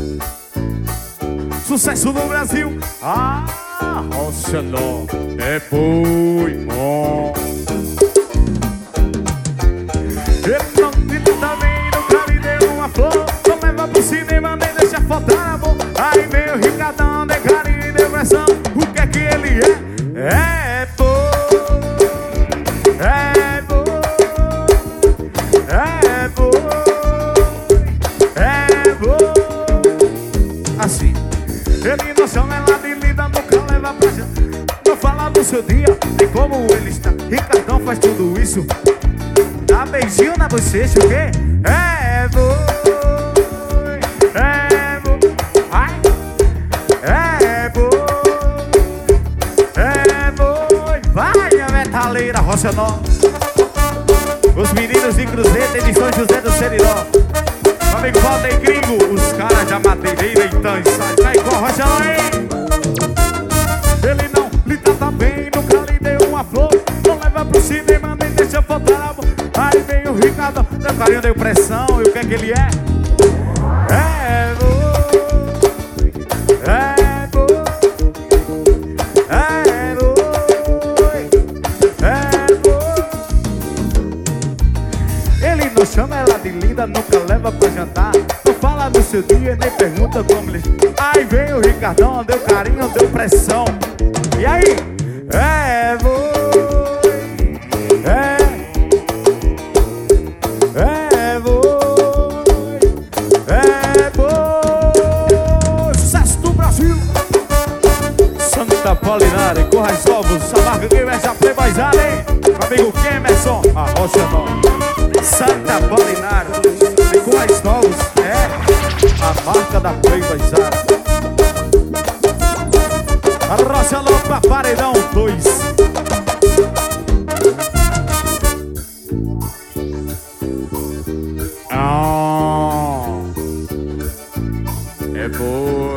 Sucesso no Brasil. Ah, Roxanol é boi bom. Ele não te trata bem, nunca lhe deu uma flor. Não leva pro cinema, nem deixa faltar amor. Aí vem o Ricardão, de carinho e depressão. O que é que ele é? É boi, é boi, é boi, é boi. Assim, ele não chama ela de linda, nunca leva pra gente. Não fala do seu dia, nem como ele está. Ricardão faz tudo isso. Dá beijinho na bochecha, o quê? É boi, é boi, ai, é boi, é boi. Vai a metaleira, Roxanol. Os meninos de Cruzeiro e de São José do Seridó. Meu amigo Walter Gringo, os caras da madeireira então sai. Vai com o Roxanol, hein? Ele não lhe trata bem, nunca lhe deu uma flor. Não leva pro cinema, nem deixa faltar amor. Aí vem o Ricardo, meu carinho deu pressão. E o que é que ele é? É boi, é boi, é boi, é boi. Ele não chama ela de linda, nunca leva pra jantar. Não fala do seu dia, nem pergunta como ele... Aí vem o Ricardão, deu carinho, deu pressão. E aí? É boi, é boi, é boi. Sucesso do Brasil. Santa Apolinária, Corrais Novos, essa marca que vai já playboyzada, hein? Meu amigo Kemerson, a Roxanol. Santa Apolinária, Corrais Novos, é a marca da playboyzada. A Roxanol pra Paredão 2. É boi.